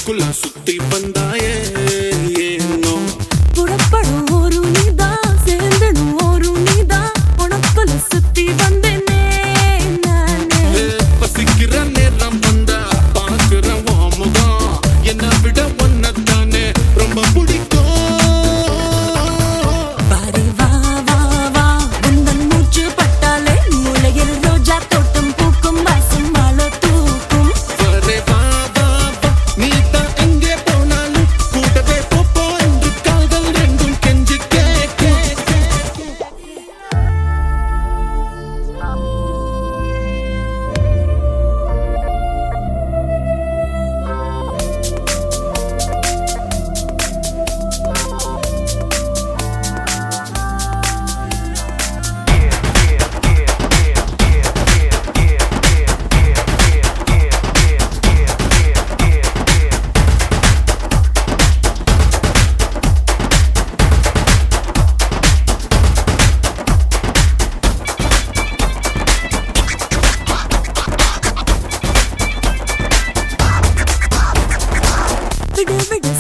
எனக்குள்ள சுத்தி வந்தாயே ஏனோ புறப்படும் ஒரு நீதான் சேர்ந்தனும் ஒரு நீதான் உனக்குள்ள சுத்தி வந்தேனே நானே பசிக்கிற நேரம் வந்தா பாக்குற முகம் என்ன விட ஒன்னதானே ரொம்ப பிடிக்கும் பாரி வா வா வா உந்தன் மூச்சு பட்டாலே மூளையில் ரோஜா தோட்டம் பூக்கும் வாசம் மாலை தூக்கும் வரே வா வா வா நீதான் எங்கே போனாலும் கூடவே போப்போ என்று காதல் ரெண்டும் கெஞ்சி கேட்க விடு விடு